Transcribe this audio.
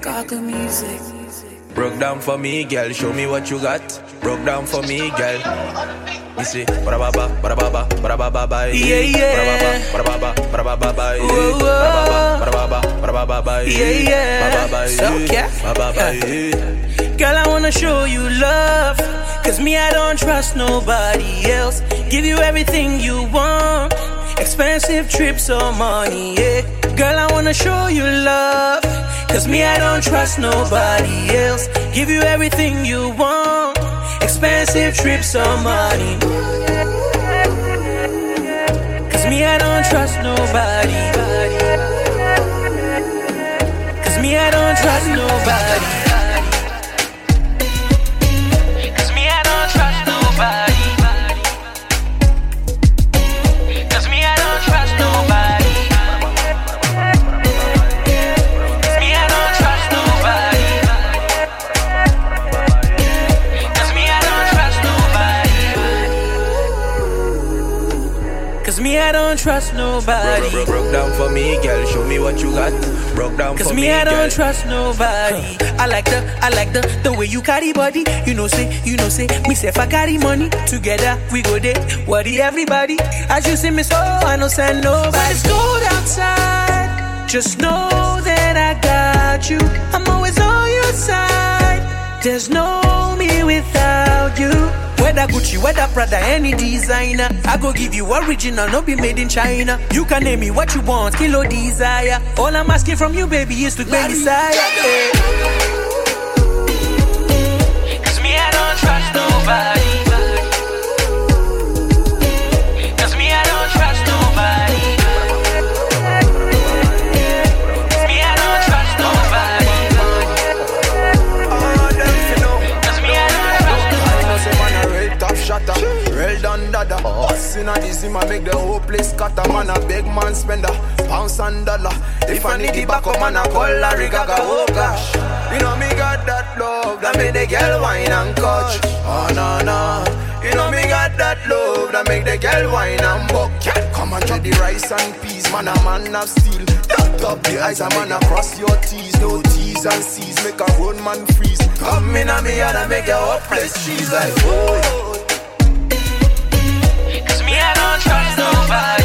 Gaga music. Broke down for me, girl. Show me what you got. Broke down for me, girl. You see, ba-da-ba-ba, ba-da-ba-ba, ba-da-ba-ba, yeah, yeah. Ba-da-ba-ba, ba-da-ba-ba, ba-da-ba-ba, yeah, yeah. So, yeah. Girl, I wanna show you love, cause me, I don't trust nobody else. Give you everything you want, expensive trips or money, yeah. Girl, I wanna show you love, cause me, I don't trust nobody else. Give you everything you want, expensive trips or money. Cause me, I don't trust nobody. Cause me, I don't trust nobody. Cause me, I don't trust nobody. Cause me, I don't trust nobody. Cause me, I don't trust nobody. Cause me, I don't trust nobody. Cause me, I don't trust nobody. Broke down for me, girl. Show me what you got. Broke down for me, I don't girl. trust nobody. I like the way you carry body. You know say, me say if I carry money, together we go there. Worry everybody. As you see me so, I no send nobody. When it's cold outside, just know that I got you. I'm always on your side. There's no me without you. Whether Gucci, whether Prada, any designer, I go give you original, no be made in China. You can name me what you want, kilo desire. All I'm asking from you, baby, is to be desire. Cause me, I don't trust nobody. Cause me, I don't trust nobody. Cause me, I don't trust nobody. Cause me, I don't trust nobody. Top shotter, real done dada. Us in a dizzy man make the whole place scatter. Man a big man spender, pounds and dollar. If I need the back up, man a call Larry Gaga. Oh gosh, you know me got that love that make the girl whine and catch. Oh no no, you know me got that love that make the girl whine and buck. Come and try the rice and peas, man a man of steel. Dot up the ice, a man across your T's, no T's and C's, make a road man freeze. Come in a me and I make your whole place cheese like whoa. Cause me, I don't trust nobody.